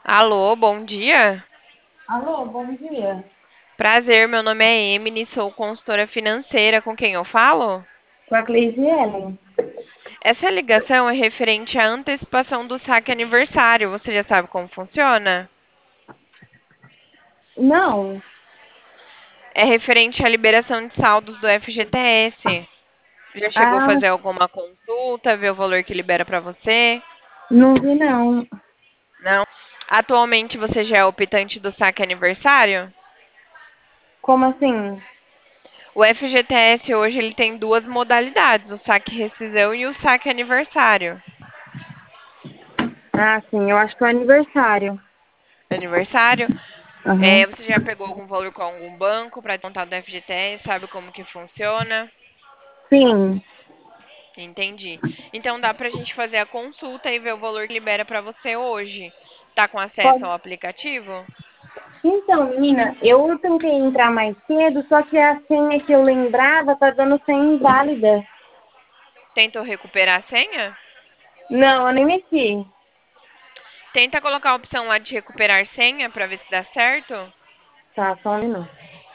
Alô, bom dia. Alô, bom dia. Prazer, meu nome é Emily, sou consultora financeira. Com quem eu falo? Com a Cleisiele? Essa ligação é referente à antecipação do saque aniversário. Você já sabe como funciona? Não. É referente à liberação de saldos do FGTS. Já chegou a Ah, fazer alguma consulta, ver o valor que libera para você? não vi não. Não? Atualmente você já é optante do saque aniversário? Como assim? O FGTS hoje ele tem duas modalidades, o saque rescisão e o saque aniversário. Ah, sim, eu acho que é o aniversário. Aniversário. Aham. Você já pegou algum valor com algum banco para descontar do FGTS? Sabe como que funciona? Sim. Entendi. Então dá pra gente fazer a consulta e ver o valor que libera para você hoje. Tá com acesso Pode. ao aplicativo? Então, menina, eu tentei entrar mais cedo, só que a senha que eu lembrava tá dando senha inválida. Tentou recuperar a senha? Não, eu nem mexi. Tenta colocar a opção lá de recuperar senha para ver se dá certo. Tá, só um minuto.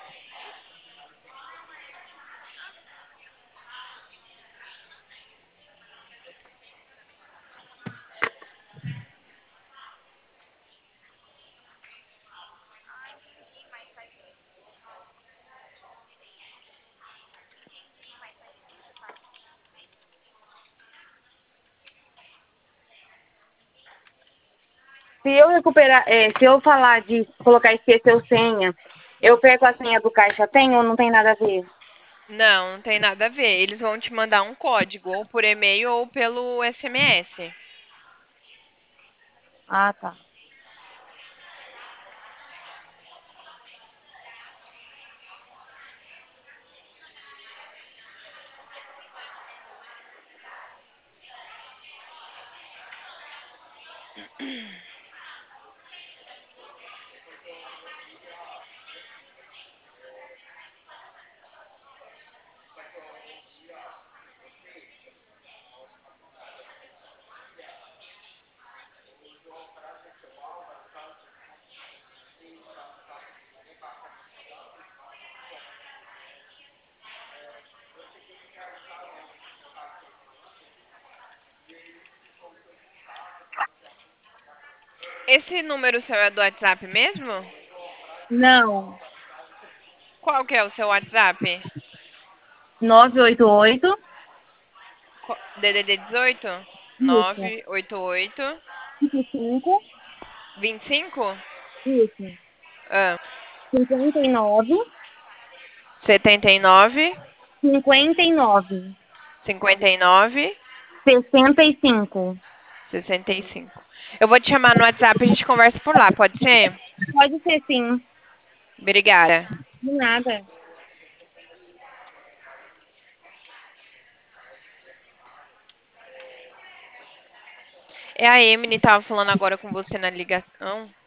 Se eu falar de colocar esqueceu senha, eu perco a senha do caixa, tem ou não tem nada a ver? Não, não tem nada a ver. Eles vão te mandar um código, ou por e-mail ou pelo SMS. Ah, tá. Esse número seu é do WhatsApp mesmo? Não. Qual que é o seu WhatsApp? 988. DDD 18? Isso. 988 25. 25? Isso. Ah, 59. 79 59. 59 65. 65. Eu vou te chamar no WhatsApp e a gente conversa por lá, pode ser? Pode ser sim. Obrigada. De nada. É a Emily, tava falando agora com você na ligação.